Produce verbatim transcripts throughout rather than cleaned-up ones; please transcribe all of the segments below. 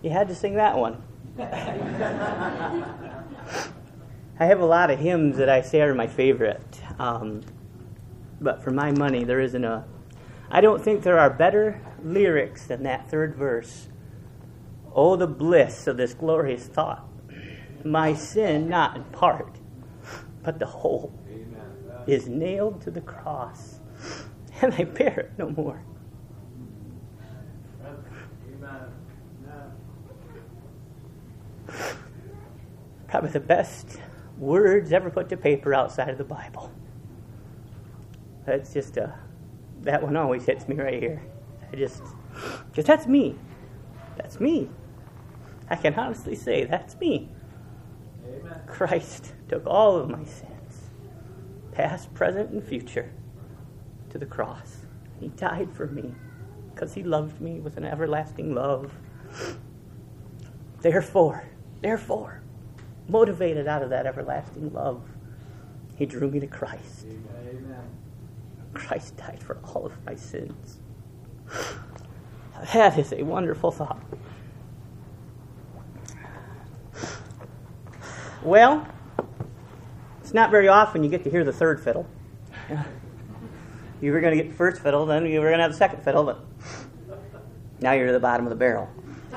You had to sing that one. I have a lot of hymns that I say are my favorite. Um, but for my money, there isn't a... I don't think there are better lyrics than that third verse. Oh, the bliss of this glorious thought. My sin, not in part, but the whole, Amen. Is nailed to the cross, and I bear it no more. Amen. Probably the best words ever put to paper outside of the Bible. That's just a, that one always hits me right here. I just, because that's me. That's me. I can honestly say that's me. Amen. Christ took all of my sins, past, present, and future, to the cross. He died for me because he loved me with an everlasting love. Therefore, therefore, motivated out of that everlasting love, he drew me to Christ. Amen. Christ died for all of my sins. That is a wonderful thought. Well, it's not very often you get to hear the third fiddle. You were going to get the first fiddle, then you were going to have the second fiddle, but now you're at the bottom of the barrel.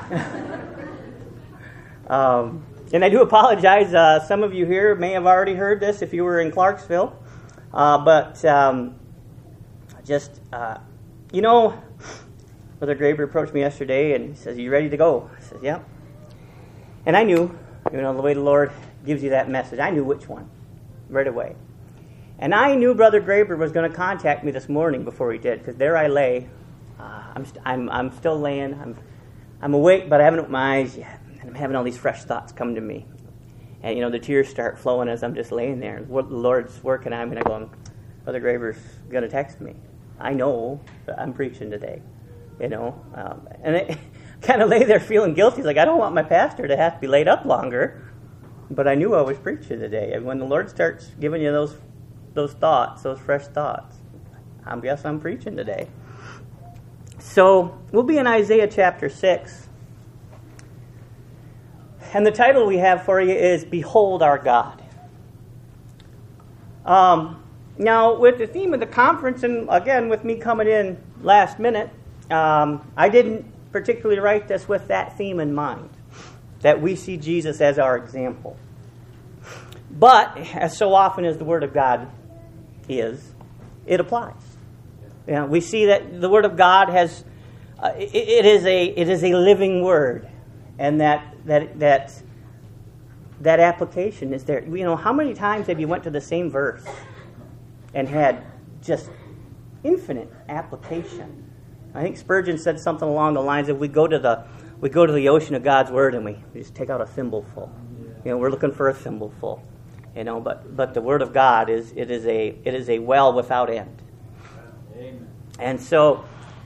um, and I do apologize. Uh, some of you here may have already heard this if you were in Clarksville. Uh, but um, just, uh, you know, Brother Graber approached me yesterday and he says, "Are you ready to go?" I said, "Yeah." And I knew, you know, the way the Lord gives you that message, I knew which one right away. And I knew Brother Graber was going to contact me this morning before he did, because there I lay. Uh, I'm, st- I'm I'm still laying. I'm I'm awake, but I haven't opened my eyes yet. And I'm having all these fresh thoughts come to me. And, you know, the tears start flowing as I'm just laying there. The Lord's working on me, and I go, Brother Graber's going to text me. I know that I'm preaching today, you know. Um, and I kind of lay there feeling guilty. Like, I don't want my pastor to have to be laid up longer. But I knew I was preaching today. And when the Lord starts giving you those those thoughts, those fresh thoughts, I guess I'm preaching today. So we'll be in Isaiah chapter six. And the title we have for you is Behold Our God. Um, now, with the theme of the conference, and again, with me coming in last minute, um, I didn't particularly write this with that theme in mind, that we see Jesus as our example. But, as so often as the Word of God is, it applies. You know, we see that the Word of God has, uh, it, it is a it is a living Word, and that that that that application is there. You know, how many times have you went to the same verse and had just infinite application? I think Spurgeon said something along the lines of we go to the we go to the ocean of God's Word and we, we just take out a thimbleful. You know, we're looking for a thimbleful. You know, but but the Word of God is it is a it is a well without end. Amen. And so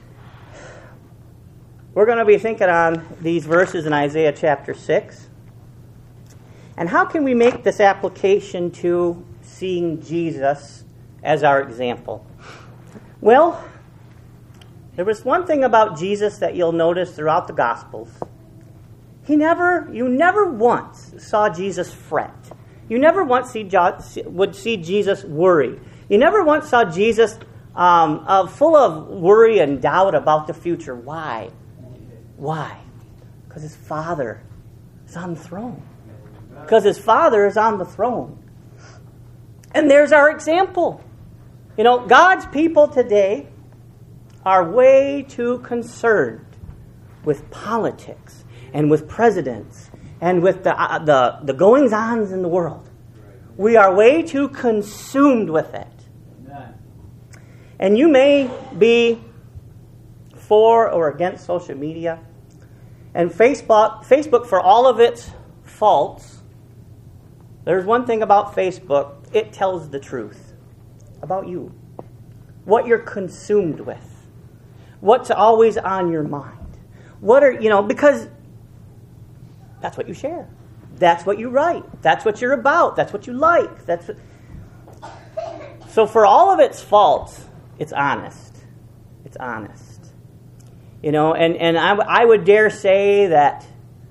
we're going to be thinking on these verses in Isaiah chapter six. And how can we make this application to seeing Jesus as our example? Well, there was one thing about Jesus that you'll notice throughout the Gospels. He never, you never once saw Jesus fret. You never once see, would see Jesus worry. You never once saw Jesus um, uh, full of worry and doubt about the future. Why? Why? Because his Father is on the throne. Because his Father is on the throne. And there's our example. You know, God's people today are way too concerned with politics and with presidents and with the uh, the, the goings-ons in the world. We are way too consumed with it. Amen. And you may be for or against social media. And Facebook, Facebook, for all of its faults, there's one thing about Facebook. It tells the truth about you. What you're consumed with. What's always on your mind. What are, you know, because that's what you share. That's what you write. That's what you're about. That's what you like. That's what... So for all of its faults, it's honest. It's honest. You know, and, and I, I would dare say that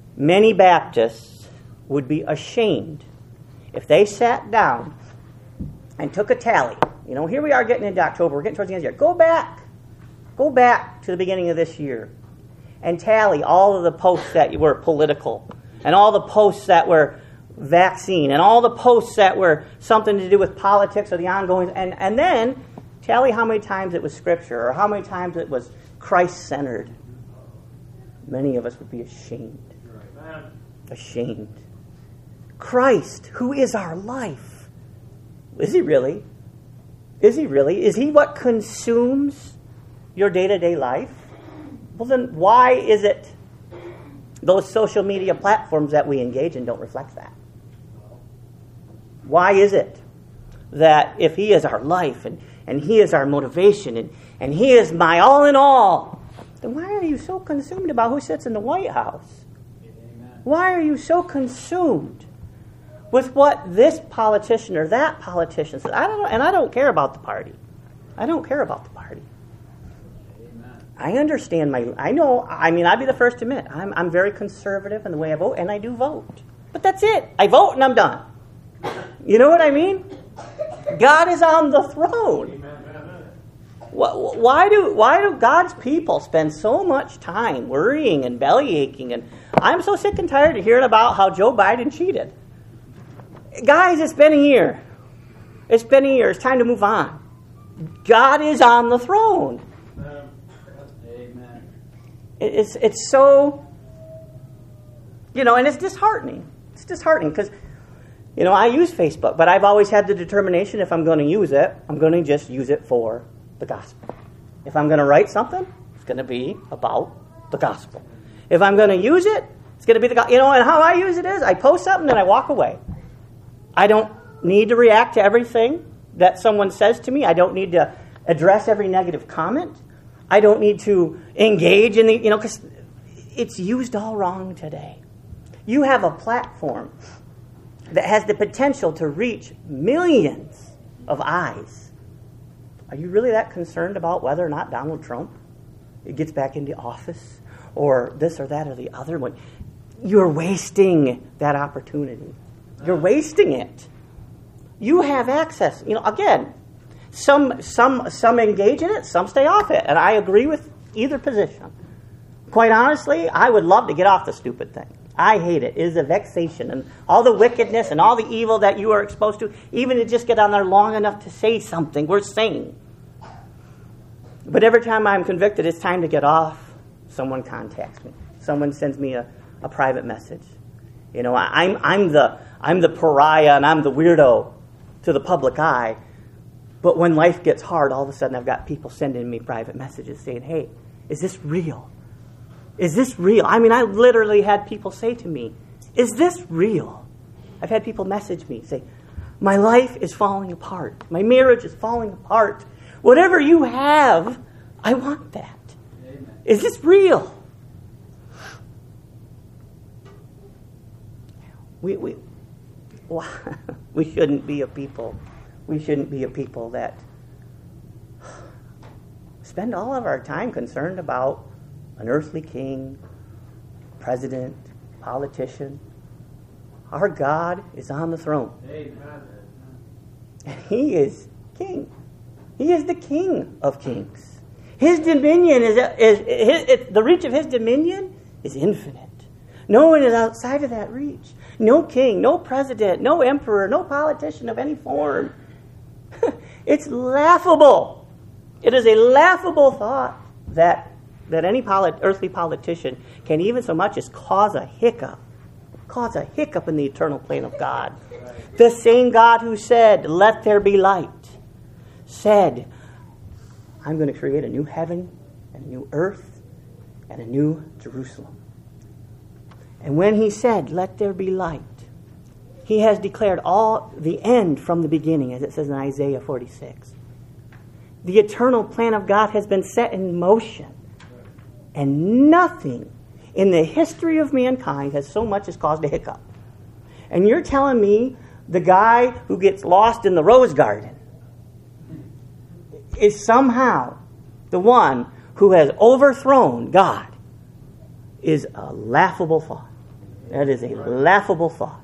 many Baptists would be ashamed if they sat down and took a tally. You know, here we are getting into October. We're getting towards the end of the year. Go back. Go back to the beginning of this year and tally all of the posts that were political and all the posts that were vaccine and all the posts that were something to do with politics or the ongoing. And, and then tally how many times it was Scripture or how many times it was Christ-centered. Many of us would be ashamed. Ashamed. Christ, who is our life. Is he really? Is he really? Is he what consumes your day-to-day life? Well, then why is it those social media platforms that we engage in don't reflect that? Why is it that if he is our life and, and he is our motivation and, and he is my all in all, then why are you so consumed about who sits in the White House? Amen. Why are you so consumed with what this politician or that politician says? I don't know, and I don't care about the party. I don't care about the party. Amen. I understand my. I know. I mean, I'd be the first to admit I'm I'm very conservative in the way I vote, and I do vote. But that's it. I vote and I'm done. You know what I mean? God is on the throne. Why do why do God's people spend so much time worrying and bellyaching? And I'm so sick and tired of hearing about how Joe Biden cheated. Guys, it's been a year. It's been a year. It's time to move on. God is on the throne. Amen. It's it's so, you know, and it's disheartening. It's disheartening because, you know, I use Facebook, but I've always had the determination if I'm going to use it, I'm going to just use it for the gospel. If I'm going to write something, it's going to be about the gospel. If I'm going to use it, it's going to be the gospel. You know, and how I use it is I post something and I walk away. I don't need to react to everything that someone says to me. I don't need to address every negative comment. I don't need to engage in the, you know, because it's used all wrong today. You have a platform that has the potential to reach millions of eyes. Are you really that concerned about whether or not Donald Trump gets back into office or this or that or the other one? You're wasting that opportunity. You're wasting it. You have access. You know, again, some some some engage in it, some stay off it, and I agree with either position. Quite honestly, I would love to get off the stupid thing. I hate it. It is a vexation, and all the wickedness and all the evil that you are exposed to, even to just get on there long enough to say something, we're saying. But every time I'm convicted, it's time to get off. Someone contacts me. Someone sends me a, a private message. You know, I, I'm I'm the I'm the pariah and I'm the weirdo to the public eye. But when life gets hard, all of a sudden I've got people sending me private messages saying, "Hey, is this real? Is this real?" I mean, I literally had people say to me, "Is this real?" I've had people message me, say, "My life is falling apart. My marriage is falling apart. Whatever you have, I want that. Amen. Is this real?" We we we shouldn't be a people. We shouldn't be a people that spend all of our time concerned about an earthly king, president, politician. Our God is on the throne. Amen. And he is king. He is the King of kings. His dominion is, is, is, is the reach of his dominion is infinite. No one is outside of that reach. No king, no president, no emperor, no politician of any form. It's laughable. It is a laughable thought that that any polit- earthly politician can even so much as cause a hiccup, cause a hiccup in the eternal plan of God. The same God who said, "Let there be light," said, "I'm going to create a new heaven and a new earth and a new Jerusalem." And when he said, "Let there be light," he has declared all the end from the beginning, as it says in Isaiah forty-six. The eternal plan of God has been set in motion. And nothing in the history of mankind has so much as caused a hiccup. And you're telling me the guy who gets lost in the rose garden is somehow the one who has overthrown God is a laughable thought. That is a laughable thought.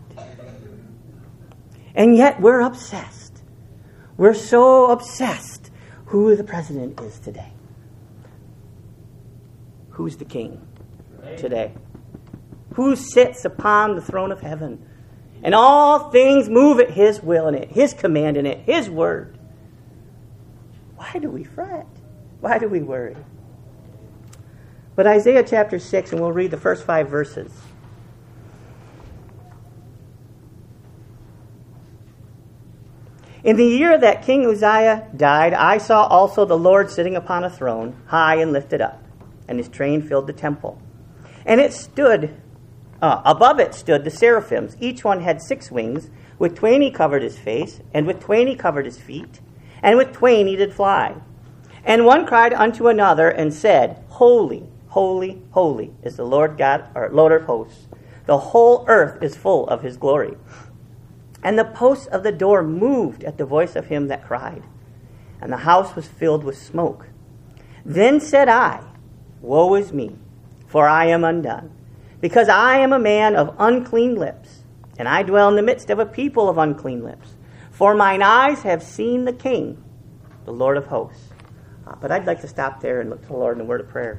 And yet we're obsessed. We're so obsessed who the president is today. Who's the king today? Who sits upon the throne of heaven? And all things move at his will in it, his command in it, his word. Why do we fret? Why do we worry? But Isaiah chapter six, and we'll read the first five verses. In the year that King Uzziah died, I saw also the Lord sitting upon a throne, high and lifted up, and his train filled the temple. And it stood, uh, above it stood the seraphims. Each one had six wings. With twain he covered his face, and with twain he covered his feet, and with twain he did fly. And one cried unto another and said, Holy, holy, holy is the Lord God, or Lord of hosts. The whole earth is full of his glory. And the posts of the door moved at the voice of him that cried, and the house was filled with smoke. Then said I, Woe is me, for I am undone, because I am a man of unclean lips, and I dwell in the midst of a people of unclean lips. For mine eyes have seen the King, the Lord of hosts. Uh, but I'd like to stop there and look to the Lord in a word of prayer.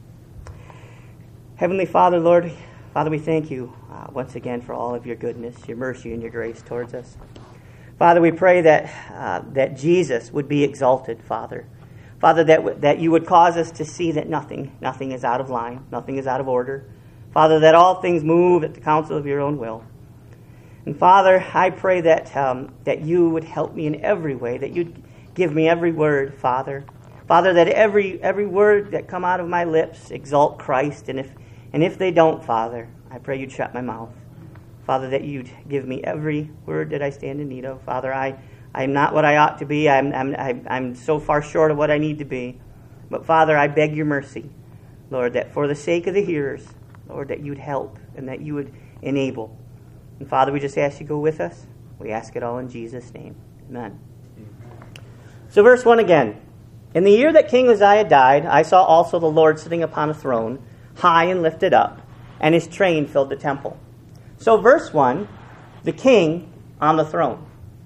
Heavenly Father, Lord, Father, we thank you uh, once again for all of your goodness, your mercy, and your grace towards us. Father, we pray that uh, that Jesus would be exalted, Father. Father, that w- that you would cause us to see that nothing, nothing is out of line, nothing is out of order. Father, that all things move at the counsel of your own will. And Father, I pray that um, that you would help me in every way, that you'd give me every word, Father. Father, that every every word that come out of my lips exalt Christ, and if and if they don't, Father, I pray you'd shut my mouth. Father, that you'd give me every word that I stand in need of. Father, I I'm not what I ought to be. I'm I'm I'm so far short of what I need to be. But Father, I beg your mercy, Lord, that for the sake of the hearers, Lord, that you'd help and that you would enable. And Father, we just ask you to go with us. We ask it all in Jesus' name. Amen. So verse one again. In the year that King Uzziah died, I saw also the Lord sitting upon a throne, high and lifted up, and his train filled the temple. So verse one, the king on the throne.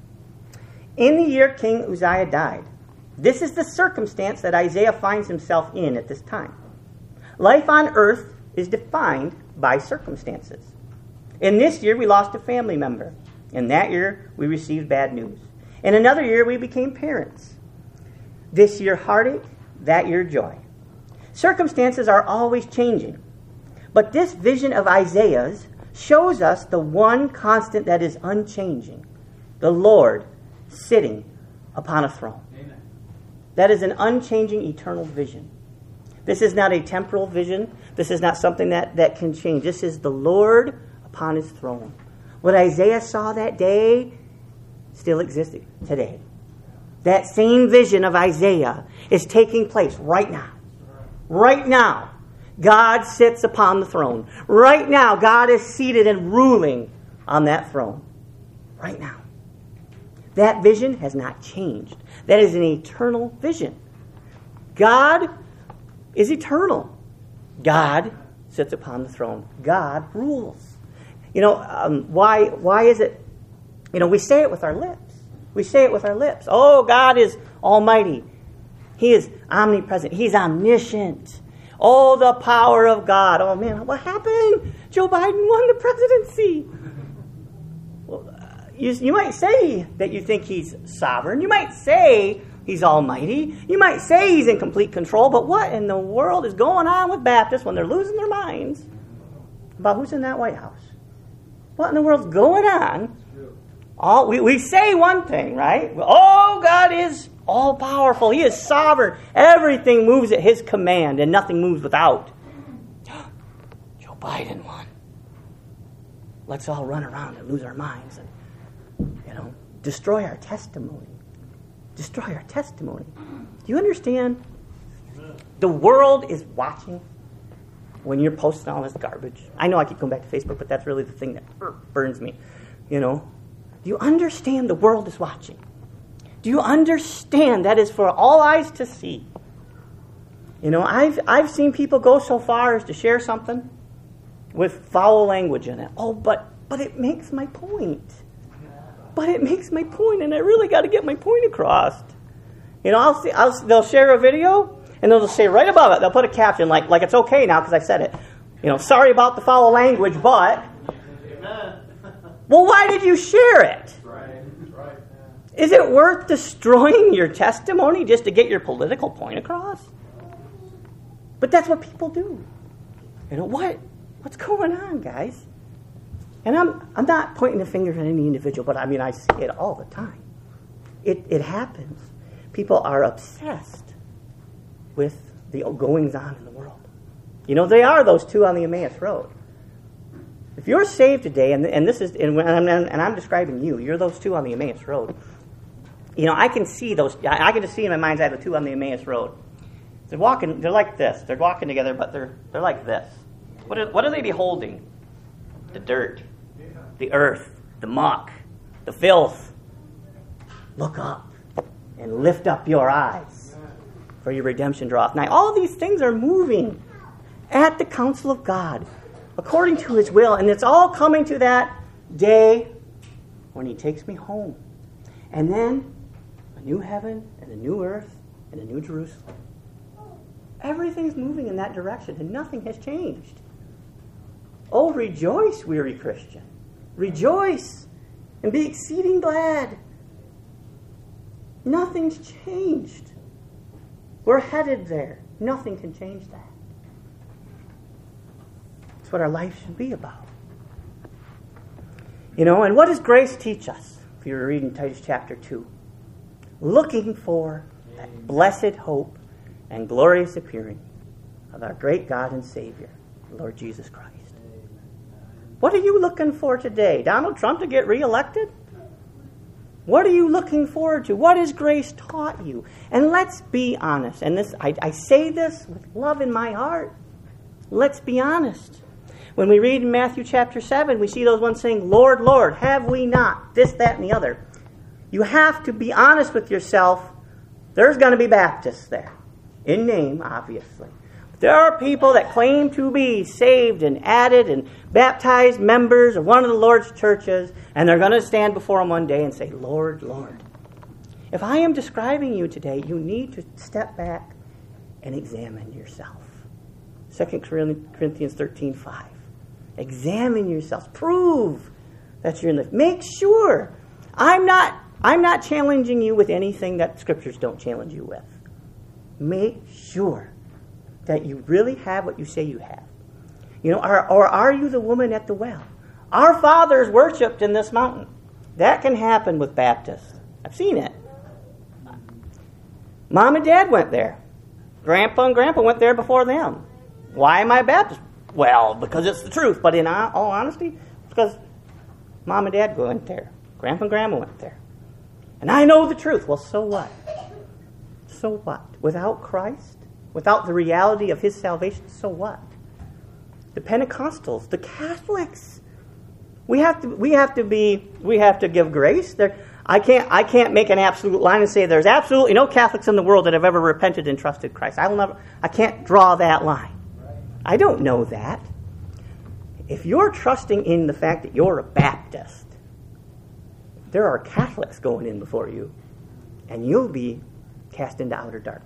In the year King Uzziah died, this is the circumstance that Isaiah finds himself in at this time. Life on earth is defined by circumstances. In this year, we lost a family member. In that year, we received bad news. In another year, we became parents. This year, heartache. That year, joy. Circumstances are always changing. But this vision of Isaiah's shows us the one constant that is unchanging. The Lord sitting upon a throne. Amen. That is an unchanging, eternal vision. This is not a temporal vision. This is not something that, that can change. This is the Lord upon his throne. What Isaiah saw that day still exists today. That same vision of Isaiah is taking place right now. Right now, God sits upon the throne. Right now, God is seated and ruling on that throne. Right now. That vision has not changed. That is an eternal vision. God is eternal. God sits upon the throne. God rules. You know, um, why, why is it, you know, we say it with our lips. We say it with our lips. Oh, God is almighty. He is omnipresent. He's omniscient. Oh, the power of God. Oh, man, what happened? Joe Biden won the presidency. Well, uh, you, you might say that you think he's sovereign. You might say he's almighty. You might say he's in complete control. But what in the world is going on with Baptists when they're losing their minds about who's in that White House? What in the world's going on? All, we, we say one thing, right? Oh, God is all-powerful. He is sovereign. Everything moves at his command, and nothing moves without. Joe Biden won. Let's all run around and lose our minds and, you know, destroy our testimony. Destroy our testimony. Do you understand? The world is watching when you're posting all this garbage. I know I keep going back to Facebook, but that's really the thing that burns me, you know. Do you understand the world is watching? Do you understand that is for all eyes to see? You know, I've I've seen people go so far as to share something, with foul language in it. Oh, but but it makes my point. But it makes my point, and I really got to get my point across. You know, I'll see. I'll, they'll share a video, and they'll say right above it, they'll put a caption like, like it's okay now because I said it. You know, sorry about the foul language, but... Well, why did you share it? Right. Right. Is it worth destroying your testimony just to get your political point across? But that's what people do. You know, what? What's going on, guys? And I'm I'm not pointing a finger at any individual, but I mean, I see it all the time. It it happens. People are obsessed with the goings-on in the world. You know, they are those two on the Emmaus Road. If you're saved today, and and this is and, I'm, and I'm describing you, you're those two on the Emmaus Road. You know, I can see those. I can just see in my mind's eye the two on the Emmaus Road. They're walking. They're like this. They're walking together, but they're they're like this. What are, what are they beholding? The dirt, the earth, the muck, the filth. Look up and lift up your eyes, for your redemption draweth nigh. All these things are moving at the counsel of God, according to His will, and it's all coming to that day when He takes me home. And then a new heaven and a new earth and a new Jerusalem. Everything's moving in that direction, and nothing has changed. Oh, rejoice, weary Christian. Rejoice and be exceeding glad. Nothing's changed. We're headed there. Nothing can change that. That's what our life should be about. You know, and what does grace teach us? If you were reading Titus chapter two. Looking for that blessed hope and glorious appearing of our great God and Savior, Lord Jesus Christ. What are you looking for today? Donald Trump to get reelected? What are you looking forward to? What has grace taught you? And let's be honest. And this, I, I say this with love in my heart. Let's be honest. When we read in Matthew chapter seven, we see those ones saying, Lord, Lord, have we not? This, that, and the other. You have to be honest with yourself. There's going to be Baptists there. In name, obviously. There are people that claim to be saved and added and baptized members of one of the Lord's churches, and they're going to stand before Him one day and say, Lord, Lord. If I am describing you today, you need to step back and examine yourself. Second Corinthians thirteen five. Examine yourselves. Prove that you're in the... Make sure. I'm not, I'm not challenging you with anything that Scriptures don't challenge you with. Make sure that you really have what you say you have. You know, are, or are you the woman at the well? Our fathers worshipped in this mountain. That can happen with Baptists. I've seen it. Mom and Dad went there. Grandpa and Grandpa went there before them. Why am I Baptist? Well, because it's the truth. But in all honesty, it's because Mom and Dad went there. Grandpa and Grandma went there. And I know the truth. Well, so what? So what? Without Christ? Without the reality of His salvation, so what? The Pentecostals, the Catholics, we have to we have to be we have to give grace. There, I can't I can't make an absolute line and say there's absolutely no Catholics in the world that have ever repented and trusted Christ. I will never. I can't draw that line. I don't know that. If you're trusting in the fact that you're a Baptist, there are Catholics going in before you, and you'll be cast into outer darkness.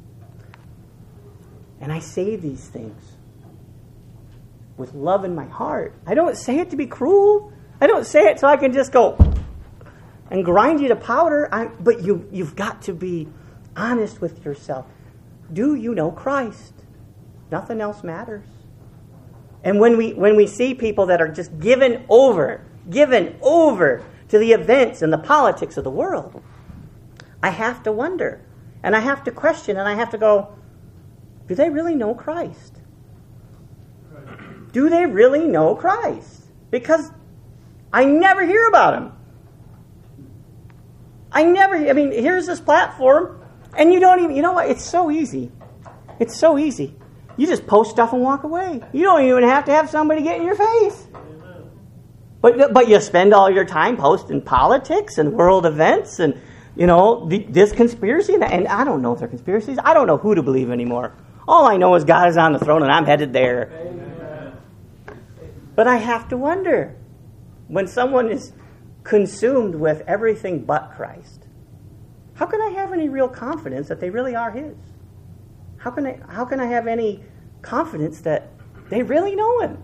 And I say these things with love in my heart. I don't say it to be cruel. I don't say it so I can just go and grind you to powder. I, but you, you've got to be honest with yourself. Do you know Christ? Nothing else matters. And when we when we see people that are just given over, given over to the events and the politics of the world, I have to wonder. And I have to question, and I have to go, do they really know Christ? Do they really know Christ? Because I never hear about Him. I never, I mean, here's this platform, and you don't even, you know what? It's so easy. It's so easy. You just post stuff and walk away. You don't even have to have somebody get in your face. But but you spend all your time posting politics and world events and, you know, this conspiracy. And, and I don't know if they're conspiracies. I don't know who to believe anymore. All I know is God is on the throne and I'm headed there. Amen. But I have to wonder, when someone is consumed with everything but Christ, how can I have any real confidence that they really are His? How can I, how can I have any confidence that they really know Him?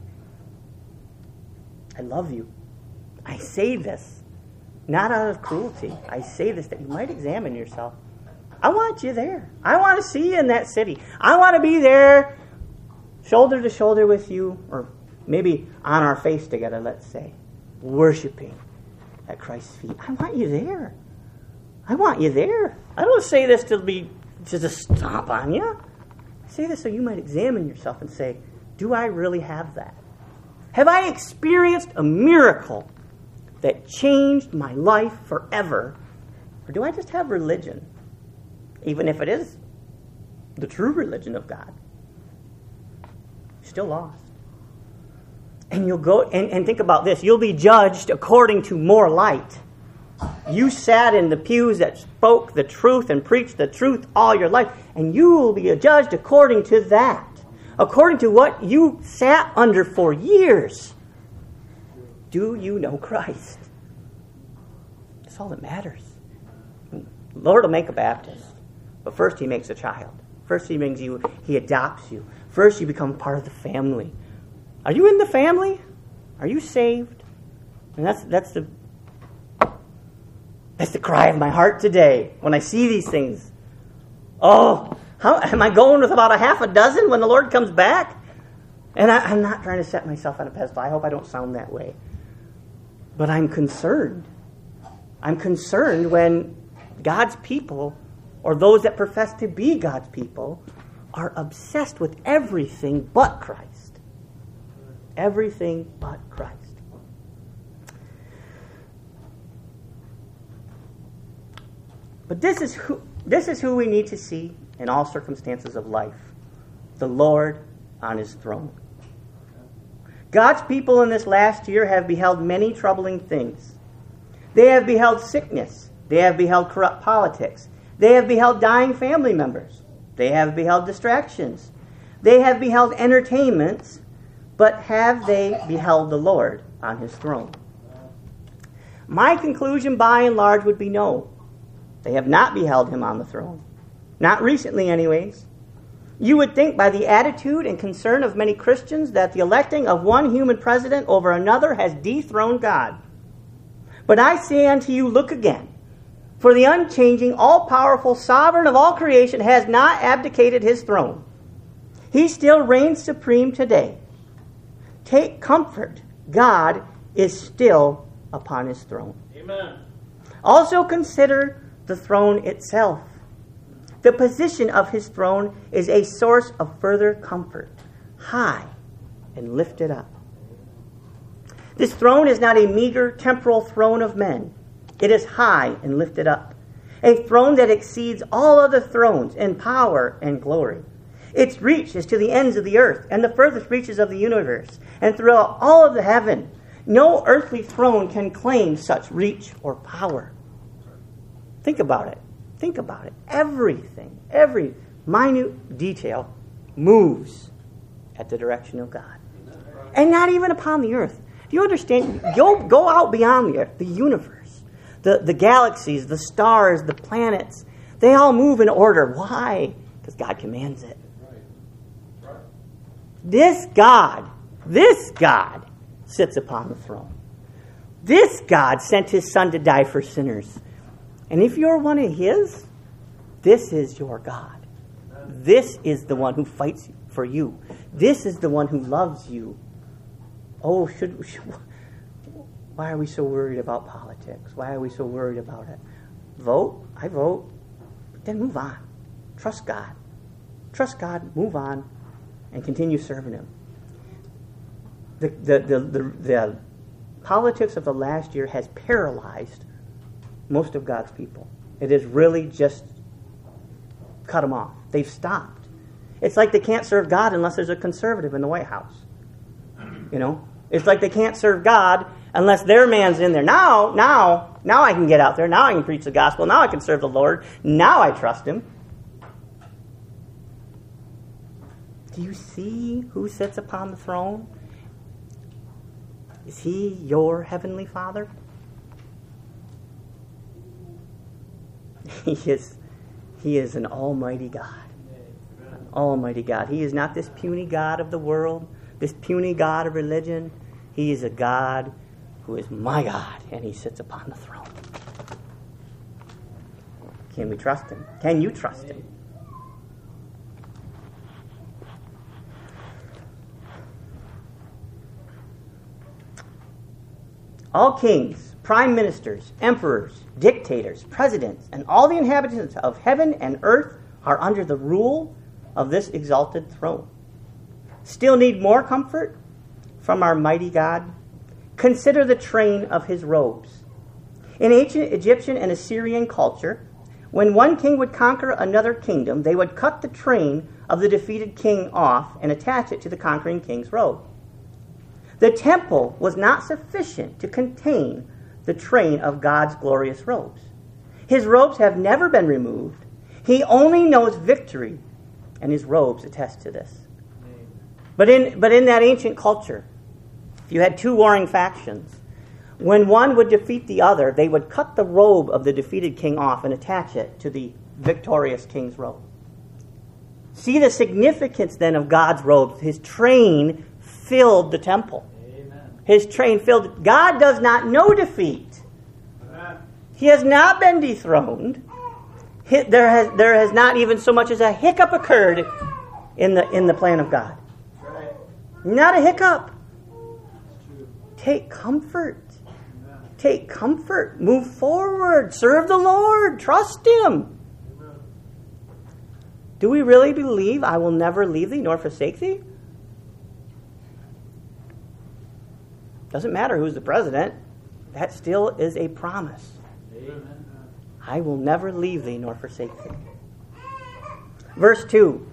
I love you. I say this, not out of cruelty. I say this that you might examine yourself. I want you there. I want to see you in that city. I want to be there shoulder to shoulder with you, or maybe on our face together, let's say, worshiping at Christ's feet. I want you there. I want you there. I don't say this to be to just stomp on you. I say this so you might examine yourself and say, do I really have that? Have I experienced a miracle that changed my life forever? Or do I just have religion? Even if it is the true religion of God. You're still lost. And you'll go and, and think about this. You'll be judged according to more light. You sat in the pews that spoke the truth and preached the truth all your life, and you will be judged according to that. According to what you sat under for years. Do you know Christ? That's all that matters. The Lord will make a Baptist. But first He makes a child. First He makes you, He adopts you. First you become part of the family. Are you in the family? Are you saved? And that's that's the that's the cry of my heart today when I see these things. Oh, how am I going with about a half a dozen when the Lord comes back? And I, I'm not trying to set myself on a pedestal. I hope I don't sound that way. But I'm concerned. I'm concerned when God's people, or those that profess to be God's people, are obsessed with everything but Christ. Everything but Christ. But this is who this is who we need to see in all circumstances of life. The Lord on His throne. God's people in this last year have beheld many troubling things. They have beheld sickness. They have beheld corrupt politics. They have beheld dying family members. They have beheld distractions. They have beheld entertainments. But have they beheld the Lord on His throne? My conclusion by and large would be no. They have not beheld Him on the throne. Not recently, anyways. You would think by the attitude and concern of many Christians that the electing of one human president over another has dethroned God. But I say unto you, look again. For the unchanging, all-powerful sovereign of all creation has not abdicated His throne. He still reigns supreme today. Take comfort. God is still upon His throne. Amen. Also consider the throne itself. The position of His throne is a source of further comfort, high and lifted up. This throne is not a meager temporal throne of men. It is high and lifted up, a throne that exceeds all other thrones in power and glory. Its reach is to the ends of the earth and the furthest reaches of the universe, and throughout all of the heaven, no earthly throne can claim such reach or power. Think about it. Think about it. Everything, every minute detail moves at the direction of God. And not even upon the earth. Do you understand? Go, go out beyond the earth, the universe, the, the galaxies, the stars, the planets. They all move in order. Why? Because God commands it. This God, this God sits upon the throne. This God sent His Son to die for sinners. And if you're one of His, this is your God. This is the one who fights for you. This is the one who loves you. Oh, should, should why are we so worried about politics? Why are we so worried about it? Vote, I vote, but then move on. Trust God. Trust God, move on, and continue serving Him. The, the, the, the, the politics of the last year has paralyzed most of God's people. It has really just cut them off. They've stopped. It's like they can't serve God unless there's a conservative in the White House. You know? It's like they can't serve God unless their man's in there. Now, now, now I can get out there. Now I can preach the gospel. Now I can serve the Lord. Now I trust Him. Do you see who sits upon the throne? Is he your heavenly Father? He is, he is an almighty God. An almighty God. He is not this puny God of the world, this puny God of religion. He is a God who is my God, and he sits upon the throne. Can we trust him? Can you trust him? All kings, prime ministers, emperors, dictators, presidents, and all the inhabitants of heaven and earth are under the rule of this exalted throne. Still need more comfort from our mighty God? Consider the train of his robes. In ancient Egyptian and Assyrian culture, when one king would conquer another kingdom, they would cut the train of the defeated king off and attach it to the conquering king's robe. The temple was not sufficient to contain the train of God's glorious robes. His robes have never been removed. He only knows victory, and his robes attest to this. But in, but in that ancient culture, if you had two warring factions, when one would defeat the other, they would cut the robe of the defeated king off and attach it to the victorious king's robe. See the significance then of God's robes. His train filled the temple. Amen. His train filled. God does not know defeat. Amen. He has not been dethroned. There has, there has not even so much as a hiccup occurred in the, in the plan of God. Right. Not a hiccup. Take comfort. Take comfort. Move forward. Serve the Lord. Trust him. Amen. Do we really believe, I will never leave thee nor forsake thee? Doesn't matter who's the president. That still is a promise. Amen. I will never leave thee nor forsake thee. Verse two.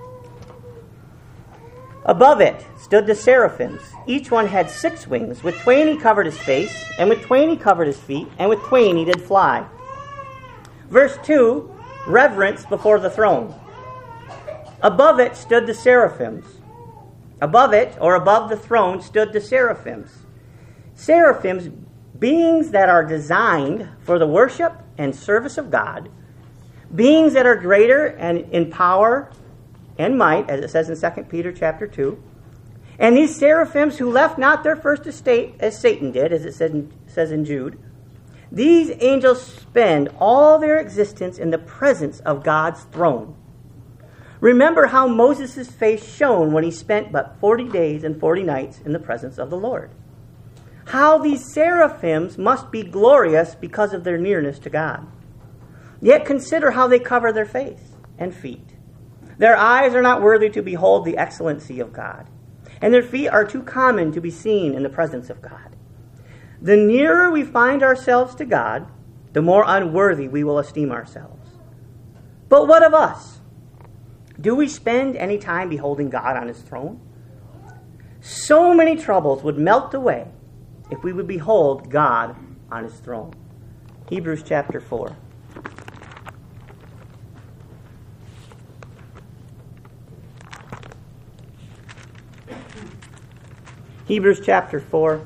Above it stood the seraphims. Each one had six wings. With twain he covered his face, and with twain he covered his feet, and with twain he did fly. Verse two, reverence before the throne. Above it stood the seraphims. Above it, or above the throne, stood the seraphims. Seraphims, beings that are designed for the worship and service of God, beings that are greater and in power and might, as it says in Second Peter chapter two. And these seraphims who left not their first estate, as Satan did, as it says in Jude, these angels spend all their existence in the presence of God's throne. Remember how Moses' face shone when he spent but forty days and forty nights in the presence of the Lord. How these seraphims must be glorious because of their nearness to God. Yet consider how they cover their face and feet. Their eyes are not worthy to behold the excellency of God, and their feet are too common to be seen in the presence of God. The nearer we find ourselves to God, the more unworthy we will esteem ourselves. But what of us? Do we spend any time beholding God on his throne? So many troubles would melt away if we would behold God on his throne. Hebrews chapter four. Hebrews chapter four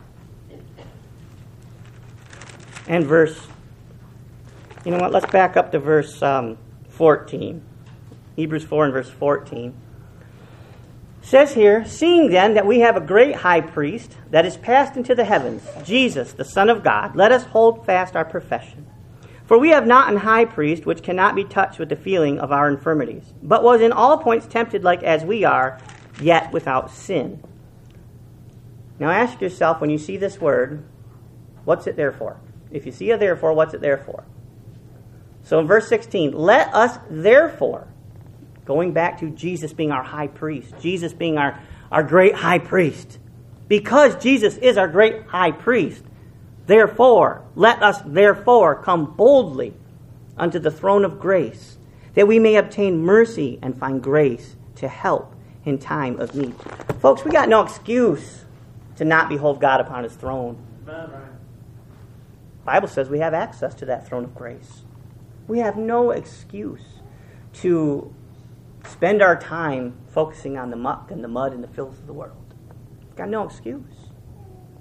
and verse, you know what, let's back up to verse um, fourteen. Hebrews four and verse fourteen. It says here, seeing then that we have a great high priest that is passed into the heavens, Jesus, the Son of God, let us hold fast our profession. For we have not an high priest which cannot be touched with the feeling of our infirmities, but was in all points tempted like as we are, yet without sin. Now ask yourself, when you see this word, what's it there for? If you see a therefore, what's it there for? So in verse sixteen, let us therefore, going back to Jesus being our high priest, Jesus being our, our great high priest, because Jesus is our great high priest, therefore, let us therefore come boldly unto the throne of grace, that we may obtain mercy and find grace to help in time of need. Folks, we got no excuse to not behold God upon his throne. The Bible says we have access to that throne of grace. We have no excuse to spend our time focusing on the muck and the mud and the filth of the world. We've got no excuse.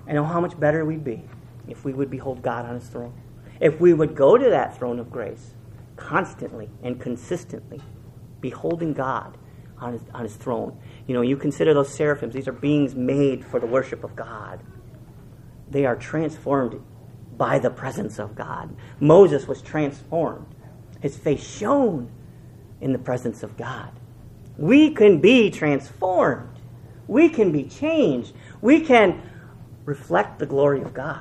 And oh, how much better we'd be if we would behold God on his throne. If we would go to that throne of grace constantly and consistently, beholding God on his, on his throne. You know, you consider those seraphims. These are beings made for the worship of God. They are transformed by the presence of God. Moses was transformed. His face shone in the presence of God. We can be transformed. We can be changed. We can reflect the glory of God.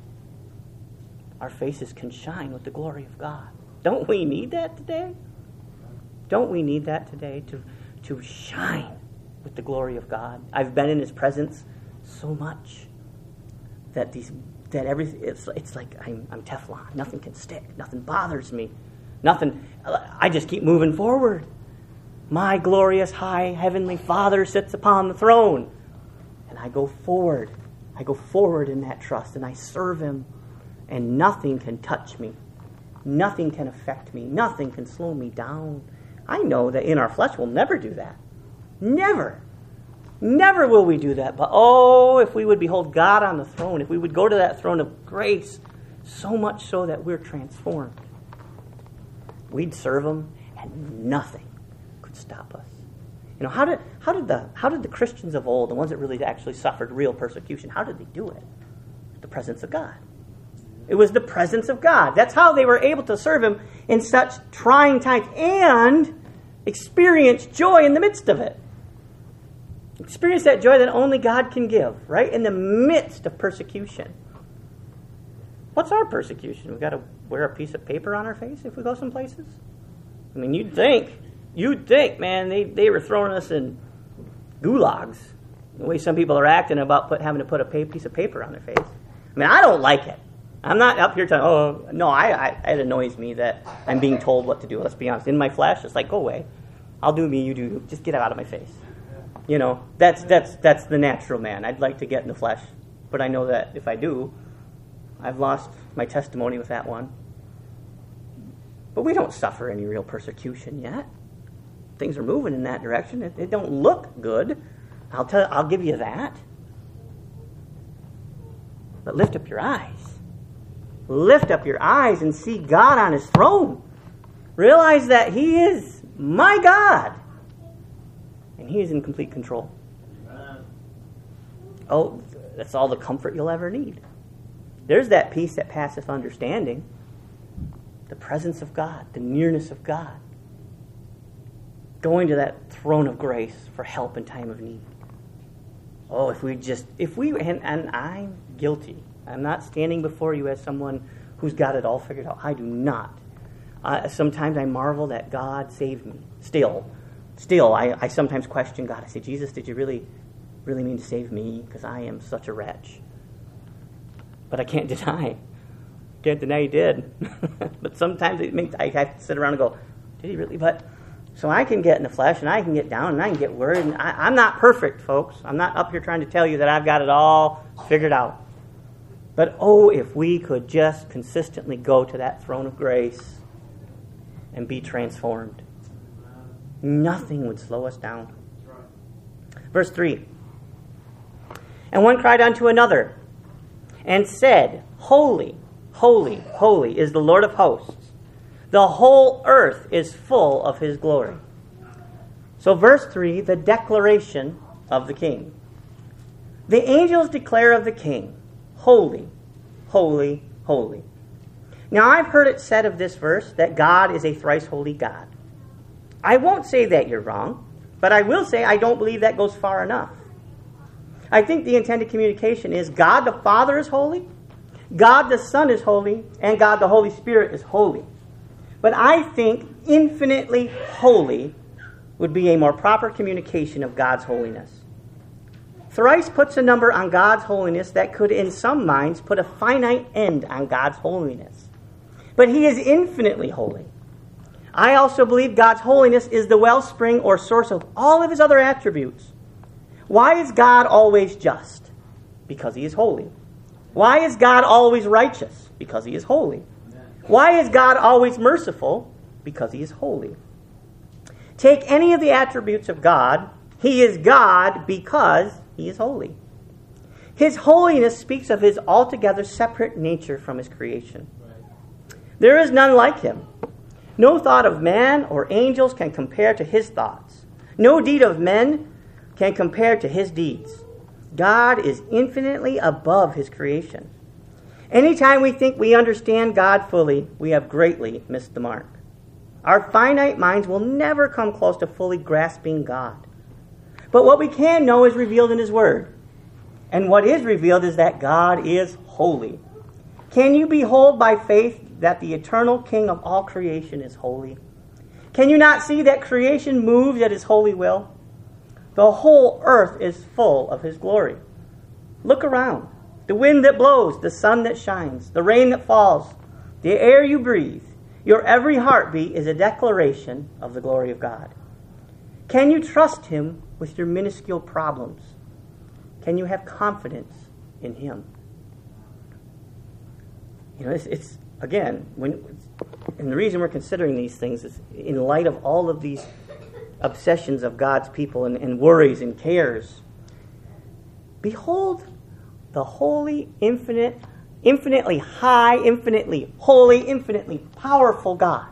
Our faces can shine with the glory of God. Don't we need that today? Don't we need that today to, to shine with the glory of God? I've been in his presence so much that these that every it's it's like I'm I'm Teflon. Nothing can stick. Nothing bothers me. Nothing. I just keep moving forward. My glorious high heavenly Father sits upon the throne, and I go forward. I go forward in that trust, and I serve him, and nothing can touch me. Nothing can affect me. Nothing can slow me down. I know that in our flesh we'll never do that. Never. Never will we do that. But oh, if we would behold God on the throne, if we would go to that throne of grace, so much so that we're transformed, we'd serve him and nothing could stop us. You know, how did how did the how did the Christians of old, the ones that really actually suffered real persecution, how did they do it? The presence of God. It was the presence of God. That's how they were able to serve him in such trying times and experience joy in the midst of it. Experience that joy that only God can give, right? In the midst of persecution. What's our persecution? We've got to wear a piece of paper on our face if we go some places? I mean, you'd think, you'd think, man, they, they were throwing us in gulags. The way some people are acting about put, having to put a pay, piece of paper on their face. I mean, I don't like it. I'm not up here telling, oh, no, I, I, it annoys me that I'm being told what to do. Let's be honest. In my flesh, it's like, go away. I'll do me, you do you. Just get out of my face. You know, that's that's that's the natural man. I'd like to get in the flesh, but I know that if I do, I've lost my testimony with that one. But we don't suffer any real persecution yet. Things are moving in that direction. It, it don't look good. I'll tell. I'll give you that. But lift up your eyes. Lift up your eyes and see God on his throne. Realize that he is my God. And he is in complete control. Oh, that's all the comfort you'll ever need. There's that peace that passeth understanding. The presence of God, the nearness of God. Going to that throne of grace for help in time of need. Oh, if we just, if we, and, and I'm guilty. I'm not standing before you as someone who's got it all figured out. I do not. Uh, sometimes I marvel that God saved me. Still. Still, I, I sometimes question God. I say, Jesus, did you really, really mean to save me? Because I am such a wretch. But I can't deny. Can't deny he did. But sometimes it makes, I have to sit around and go, did he really? But so I can get in the flesh, and I can get down, and I can get worried. And I, I'm not perfect, folks. I'm not up here trying to tell you that I've got it all figured out. But oh, if we could just consistently go to that throne of grace and be transformed. Nothing would slow us down. Verse three. And one cried unto another, and said, Holy, holy, holy is the Lord of hosts. The whole earth is full of his glory. So verse three, the declaration of the king. The angels declare of the king, Holy, holy, holy. Now I've heard it said of this verse that God is a thrice holy God. I won't say that you're wrong, but I will say I don't believe that goes far enough. I think the intended communication is God the Father is holy, God the Son is holy, and God the Holy Spirit is holy. But I think infinitely holy would be a more proper communication of God's holiness. Thrice puts a number on God's holiness that could, in some minds, put a finite end on God's holiness. But he is infinitely holy. I also believe God's holiness is the wellspring or source of all of his other attributes. Why is God always just? Because he is holy. Why is God always righteous? Because he is holy. Why is God always merciful? Because he is holy. Take any of the attributes of God. He is God because he is holy. His holiness speaks of his altogether separate nature from his creation. There is none like him. No thought of man or angels can compare to his thoughts. No deed of men can compare to his deeds. God is infinitely above his creation. Anytime we think we understand God fully, we have greatly missed the mark. Our finite minds will never come close to fully grasping God. But what we can know is revealed in his word. And what is revealed is that God is holy. Can you behold by faith that the eternal King of all creation is holy? Can you not see that creation moves at his holy will? The whole earth is full of his glory. Look around. The wind that blows, the sun that shines, the rain that falls, the air you breathe, your every heartbeat is a declaration of the glory of God. Can you trust him with your minuscule problems? Can you have confidence in him? You know, it's, it's again, when, and the reason we're considering these things is in light of all of these obsessions of God's people and, and worries and cares. Behold the holy, infinite, infinitely high, infinitely holy, infinitely powerful God.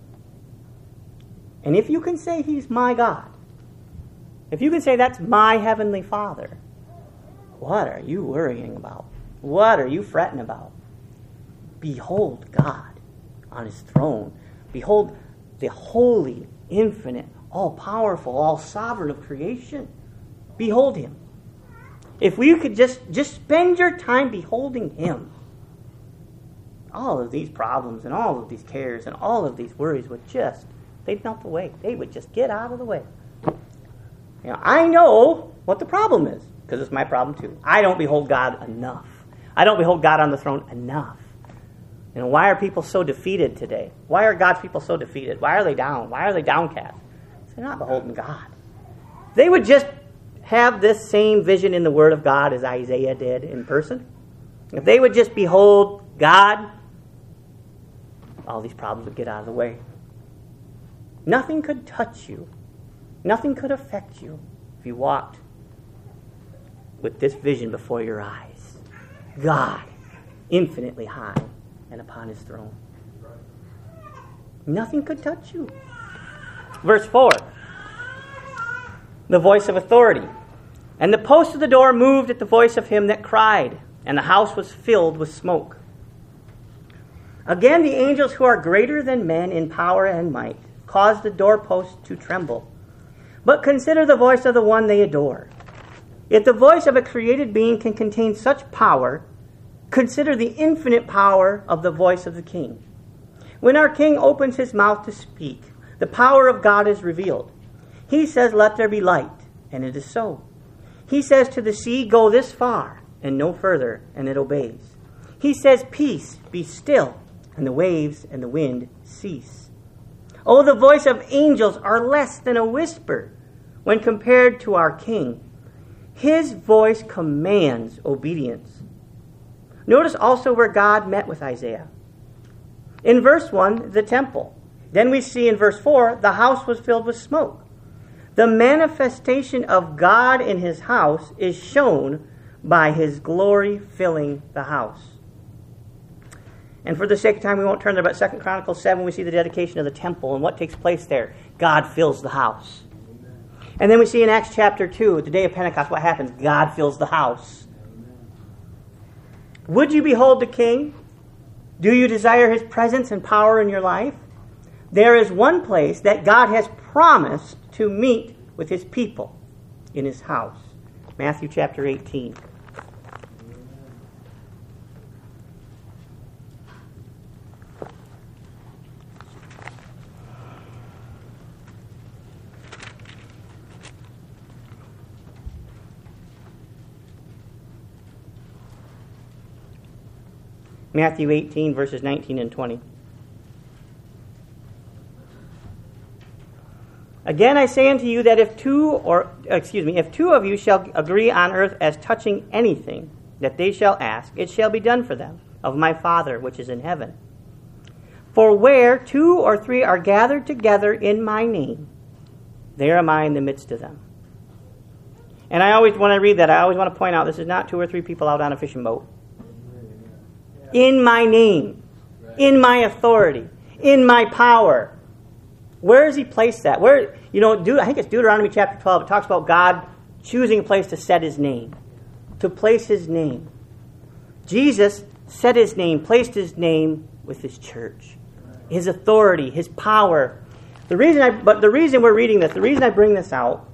And if you can say he's my God, if you can say that's my heavenly Father, what are you worrying about? What are you fretting about? Behold God on his throne. Behold the holy, infinite, all-powerful, all-sovereign of creation. Behold him. If we could just, just spend your time beholding him, all of these problems and all of these cares and all of these worries would just, they'd melt away. They would just get out of the way. You know, I know what the problem is, because it's my problem too. I don't behold God enough. I don't behold God on the throne enough. You know, why are people so defeated today? Why are God's people so defeated? Why are they down? Why are they downcast? They're not beholding God. They would just have this same vision in the Word of God as Isaiah did in person. If they would just behold God, all these problems would get out of the way. Nothing could touch you. Nothing could affect you if you walked with this vision before your eyes. God, infinitely high and upon his throne. Nothing could touch you. Verse four. The voice of authority. And the post of the door moved at the voice of him that cried, and the house was filled with smoke. Again, the angels who are greater than men in power and might caused the doorpost to tremble. But consider the voice of the one they adore. If the voice of a created being can contain such power, consider the infinite power of the voice of the King. When our King opens his mouth to speak, the power of God is revealed. He says, "Let there be light," and it is so. He says to the sea, "Go this far," and no further, and it obeys. He says, "Peace, be still," and the waves and the wind cease. Oh, the voice of angels are less than a whisper when compared to our King. His voice commands obedience. Notice also where God met with Isaiah. In verse one, the temple. Then we see in verse four, the house was filled with smoke. The manifestation of God in his house is shown by his glory filling the house. And for the sake of time, we won't turn there, but Second Chronicles seven, we see the dedication of the temple and what takes place there. God fills the house. Amen. And then we see in Acts chapter two, at the day of Pentecost, what happens? God fills the house. Amen. Would you behold the King? Do you desire his presence and power in your life? There is one place that God has promised to meet with his people, in his house. Matthew chapter eighteen. Matthew eighteen, verses nineteen and twenty. Again I say unto you that if two or excuse me, if two of you shall agree on earth as touching anything that they shall ask, it shall be done for them of my Father which is in heaven. For where two or three are gathered together in my name, there am I in the midst of them. And I always, when I read that, I always want to point out this is not two or three people out on a fishing boat. In my name, in my authority, in my power. Where has he placed that? Where, you know, I think it's Deuteronomy chapter twelve. It talks about God choosing a place to set his name, to place his name. Jesus set his name, placed his name with his church, his authority, his power. The reason I, but the reason we're reading this, the reason I bring this out,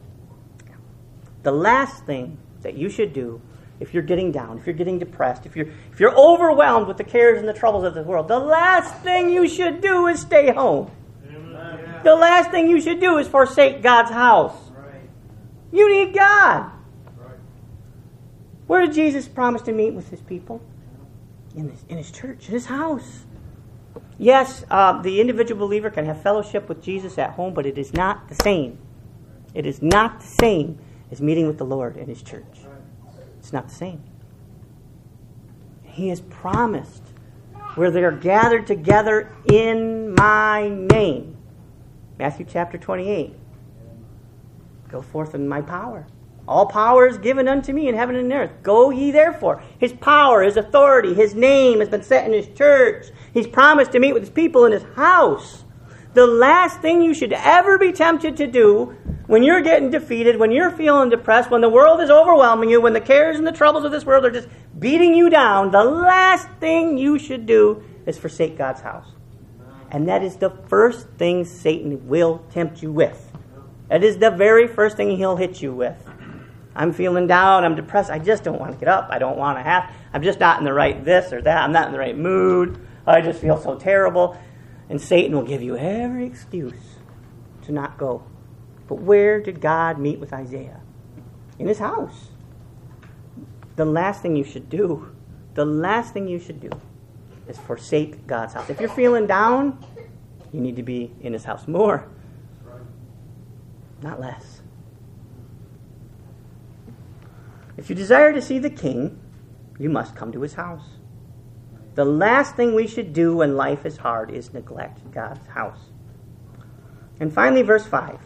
the last thing that you should do if you're getting down, if you're getting depressed, if you're if you're overwhelmed with the cares and the troubles of this world, the last thing you should do is stay home. Amen. The last thing you should do is forsake God's house. Right. You need God. Right. Where did Jesus promise to meet with his people? In his, in his church, in his house. Yes, uh, the individual believer can have fellowship with Jesus at home, but it is not the same. It is not the same as meeting with the Lord in his church. It's not the same. He has promised where they are gathered together in my name. Matthew chapter twenty-eight. Go forth in my power. All power is given unto me in heaven and earth. Go ye therefore. His power, his authority, his name has been set in his church. He's promised to meet with his people in his house. The last thing you should ever be tempted to do when you're getting defeated, when you're feeling depressed, when the world is overwhelming you, when the cares and the troubles of this world are just beating you down, the last thing you should do is forsake God's house. And that is the first thing Satan will tempt you with. That is the very first thing he'll hit you with. I'm feeling down, I'm depressed, I just don't want to get up, I don't want to have, I'm just not in the right this or that, I'm not in the right mood, I just feel so terrible. And Satan will give you every excuse to not go. But where did God meet with Isaiah? In his house. The last thing you should do, the last thing you should do is forsake God's house. If you're feeling down, you need to be in his house more, not less. If you desire to see the king, you must come to his house. The last thing we should do when life is hard is neglect God's house. And finally, verse five.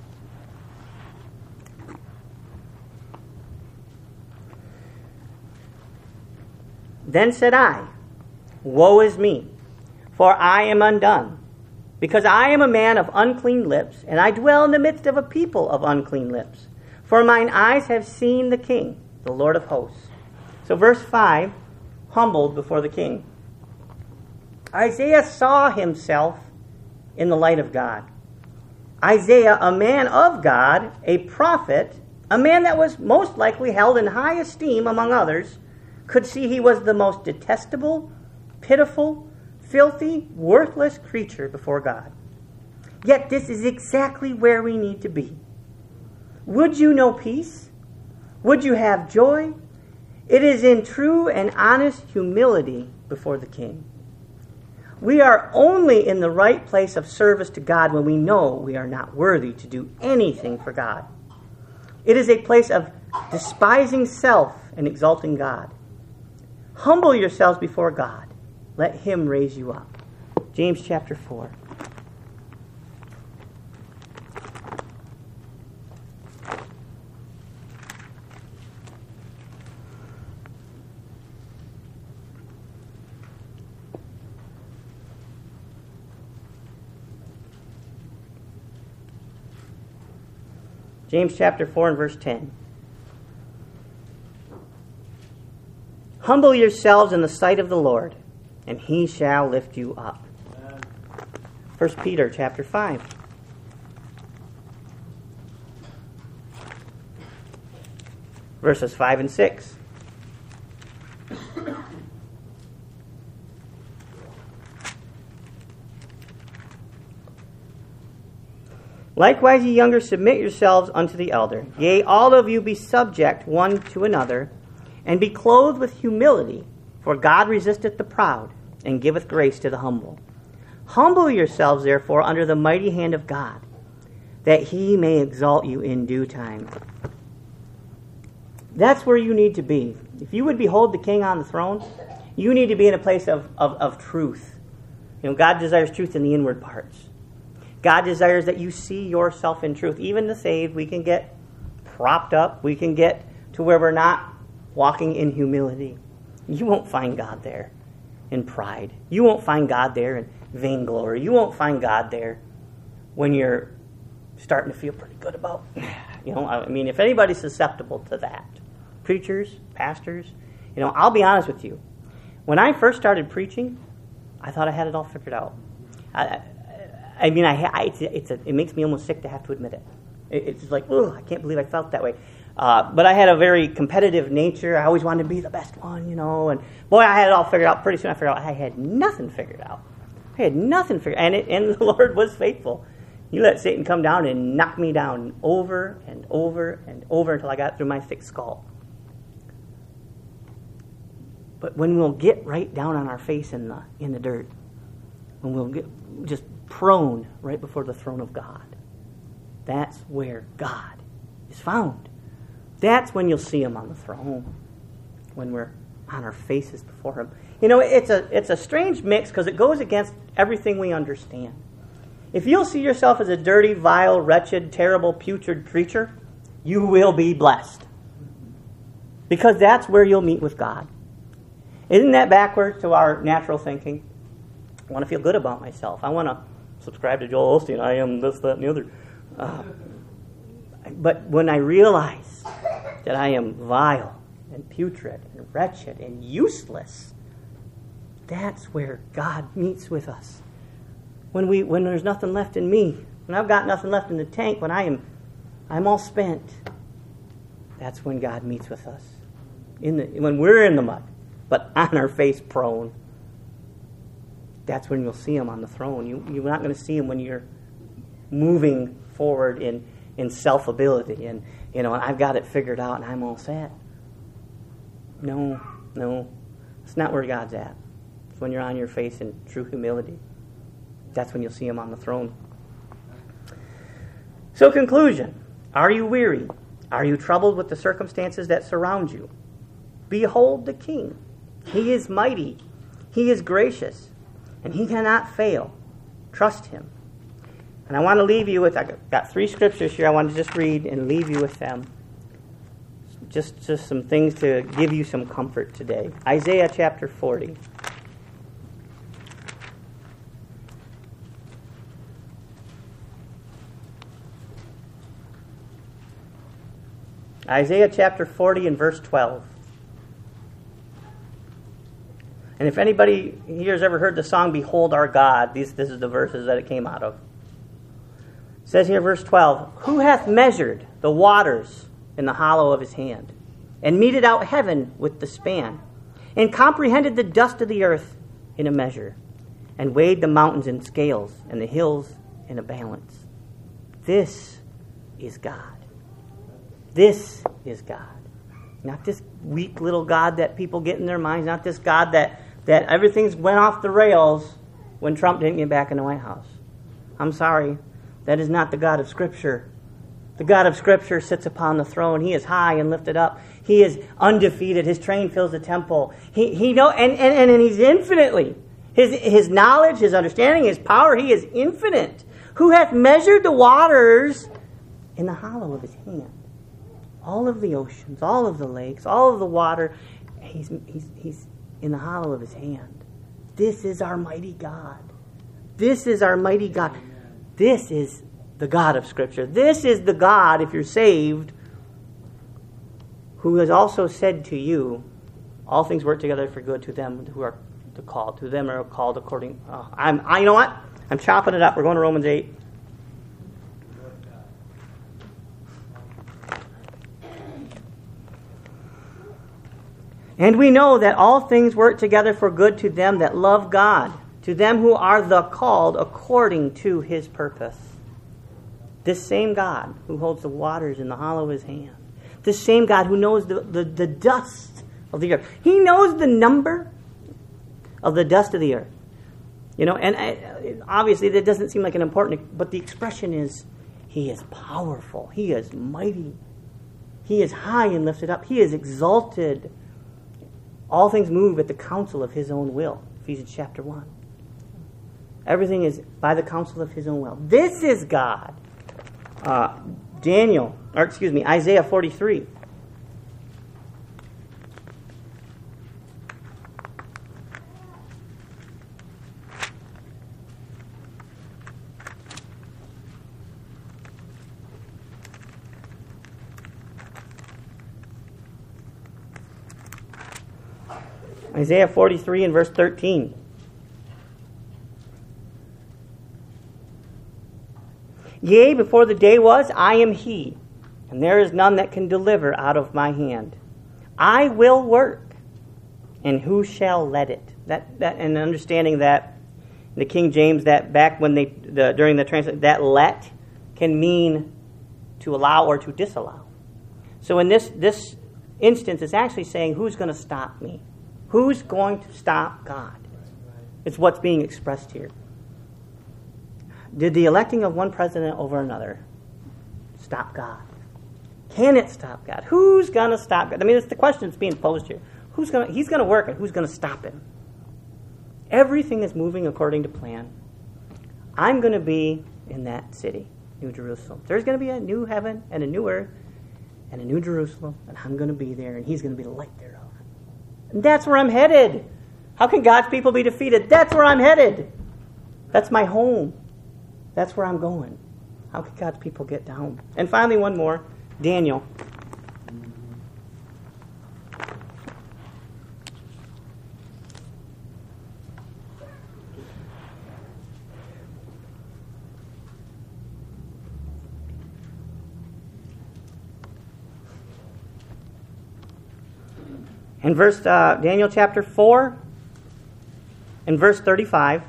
Then said I, woe is me, for I am undone, because I am a man of unclean lips, and I dwell in the midst of a people of unclean lips. For mine eyes have seen the King, the Lord of hosts. So verse five, humbled before the king. Isaiah saw himself in the light of God. Isaiah, a man of God, a prophet, a man that was most likely held in high esteem among others, could see he was the most detestable, pitiful, filthy, worthless creature before God. Yet this is exactly where we need to be. Would you know peace? Would you have joy? It is in true and honest humility before the King. We are only in the right place of service to God when we know we are not worthy to do anything for God. It is a place of despising self and exalting God. Humble yourselves before God. Let him raise you up. James chapter four. James chapter four and verse ten. Humble yourselves in the sight of the Lord, and he shall lift you up. Amen. First Peter chapter five. Verses five and six. Likewise, ye younger, submit yourselves unto the elder. Yea, all of you be subject one to another, and be clothed with humility, for God resisteth the proud, and giveth grace to the humble. Humble yourselves, therefore, under the mighty hand of God, that he may exalt you in due time. That's where you need to be. If you would behold the King on the throne, you need to be in a place of, of, of truth. You know, God desires truth in the inward parts. God desires that you see yourself in truth. Even the saved, we can get propped up. We can get to where we're not walking in humility. You won't find God there in pride. You won't find God there in vainglory. You won't find God there when you're starting to feel pretty good about, you know, I mean, if anybody's susceptible to that, preachers, pastors, you know, I'll be honest with you. When I first started preaching, I thought I had it all figured out. I, I mean, I, I it's, it's a, it makes me almost sick to have to admit it. it it's like, oh, I can't believe I felt that way. Uh, but I had a very competitive nature. I always wanted to be the best one, you know. And boy, I had it all figured out. Pretty soon I figured out I had nothing figured out. I had nothing figured out. And, it, and the Lord was faithful. He let Satan come down and knock me down over and over and over until I got through my thick skull. But when we'll get right down on our face in the in the dirt, when we'll get just prone right before the throne of God, that's where God is found. That's when you'll see Him on the throne, when we're on our faces before Him. You know, it's a it's a strange mix because it goes against everything we understand. If you'll see yourself as a dirty, vile, wretched, terrible, putrid creature, you will be blessed. Because that's where you'll meet with God. Isn't that backwards to our natural thinking? I want to feel good about myself. I want to subscribe to Joel Osteen. I am this, that, and the other. Uh, but when I realize that I am vile and putrid and wretched and useless, that's where God meets with us. When we, when there's nothing left in me, when I've got nothing left in the tank, when I am, I'm all spent, that's when God meets with us. In the, when we're in the mud, but on our face prone, that's when you'll see Him on the throne. You, you're not going to see Him when you're moving forward in, in self-ability and, you know, and I've got it figured out and I'm all set. No, no, it's not where God's at. It's when you're on your face in true humility. That's when you'll see Him on the throne. So, conclusion. Are you weary? Are you troubled with the circumstances that surround you? Behold the King. He is mighty. He is gracious. And He cannot fail. Trust Him. And I want to leave you with, I've got three scriptures here I want to just read and leave you with them. Just, just some things to give you some comfort today. Isaiah chapter forty. Isaiah chapter forty and verse twelve. And if anybody here has ever heard the song, Behold Our God, these, this is the verses that it came out of. It says here, verse twelve, Who hath measured the waters in the hollow of His hand, and meted out heaven with the span, and comprehended the dust of the earth in a measure, and weighed the mountains in scales, and the hills in a balance? This is God. This is God. Not this weak little God that people get in their minds. Not this God that, that everything's went off the rails when Trump didn't get back in the White House. I'm sorry. That is not the God of Scripture. The God of Scripture sits upon the throne. He is high and lifted up. He is undefeated. His train fills the temple. He he know and, and, and He's infinitely. His his knowledge, His understanding, His power, He is infinite. Who hath measured the waters in the hollow of His hand? All of the oceans, all of the lakes, all of the water, he's, he's, he's in the hollow of His hand. This is our mighty God. This is our mighty God. This is the God of Scripture. This is the God, if you're saved, who has also said to you, all things work together for good to them who are called. To them are called according... Uh, I'm, I, you know what? I'm chopping it up. We're going to Romans eight. And we know that all things work together for good to them that love God, to them who are the called according to His purpose. This same God who holds the waters in the hollow of His hand. This same God who knows the, the, the dust of the earth. He knows the number of the dust of the earth. You know, and I, obviously that doesn't seem like an important, but the expression is, He is powerful. He is mighty. He is high and lifted up. He is exalted. All things move at the counsel of His own will. Ephesians chapter one. Everything is by the counsel of His own will. This is God. Uh, Daniel, or excuse me, Isaiah forty-three. Isaiah forty-three and verse thirteen. Yea, before the day was, I am he, and there is none that can deliver out of my hand. I will work, and who shall let it? That that and understanding that the King James, that back when they the, during the translation, that let can mean to allow or to disallow. So in this this instance, it's actually saying, who's going to stop me? Who's going to stop God? It's what's being expressed here. Did the electing of one president over another stop God? Can it stop God? Who's going to stop God? I mean, it's the question that's being posed here. Who's going to, he's going to work, and who's going to stop him? Everything is moving according to plan. I'm going to be in that city, New Jerusalem. There's going to be a new heaven and a new earth and a new Jerusalem, and I'm going to be there, and he's going to be the light thereof. And that's where I'm headed. How can God's people be defeated? That's where I'm headed. That's my home. That's where I'm going. How can God's people get down? And finally, one more. Daniel. In verse uh, Daniel chapter four, in verse thirty-five,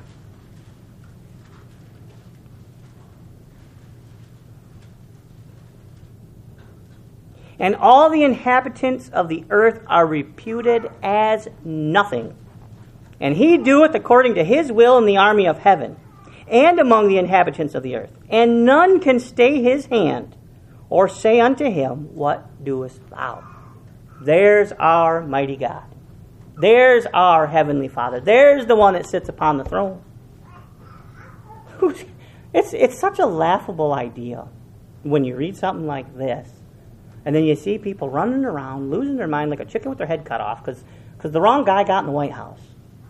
and all the inhabitants of the earth are reputed as nothing, and he doeth according to his will in the army of heaven, and among the inhabitants of the earth, and none can stay his hand, or say unto him, what doest thou? There's our mighty God. There's our heavenly Father. There's the one that sits upon the throne. It's, it's such a laughable idea when you read something like this, and then you see people running around, losing their mind like a chicken with their head cut off because because the wrong guy got in the White House.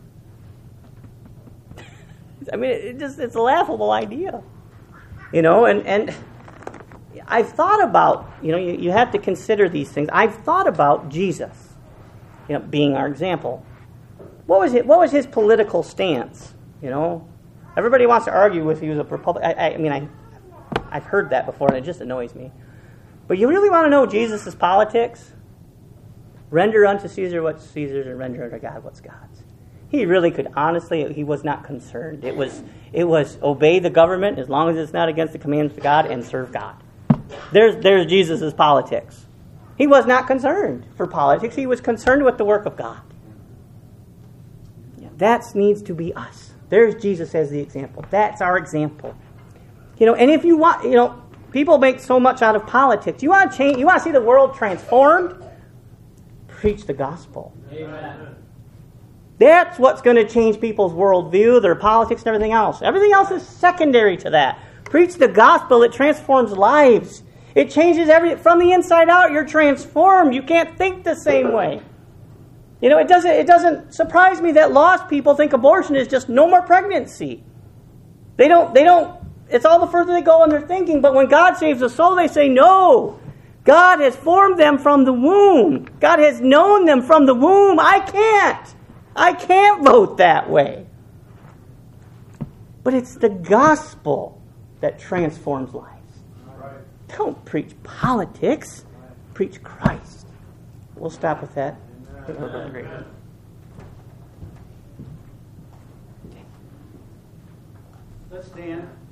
I mean, it just it's a laughable idea. You know, and... and I've thought about, you know, you, you have to consider these things. I've thought about Jesus, you know, being our example. What was it? What was his political stance? You know, everybody wants to argue with he was a Republican. I, I mean, I, I've heard that before, and it just annoys me. But you really want to know Jesus' politics? Render unto Caesar what's Caesar's, and render unto God what's God's. He really could, honestly, he was not concerned. It was, it was obey the government as long as it's not against the commands of God, and serve God. There's, there's Jesus' politics. He was not concerned for politics. He was concerned with the work of God. Yeah, that needs to be us. There's Jesus as the example. That's our example. You know, and if you want, you know, people make so much out of politics. You want to change, you want to see the world transformed? Preach the gospel. Amen. That's what's going to change people's worldview, their politics, and everything else. Everything else is secondary to that. Preach the gospel. It transforms lives. It changes everything. From the inside out, you're transformed. You can't think the same way. You know, it doesn't, it doesn't surprise me that lost people think abortion is just no more pregnancy. They don't, they don't, it's all the further they go in their thinking. But when God saves a soul, they say, no. God has formed them from the womb. God has known them from the womb. I can't. I can't vote that way. But it's the gospel that transforms lives. Right. Don't preach politics. Right. Preach Christ. We'll stop with that. Amen. Let's stand.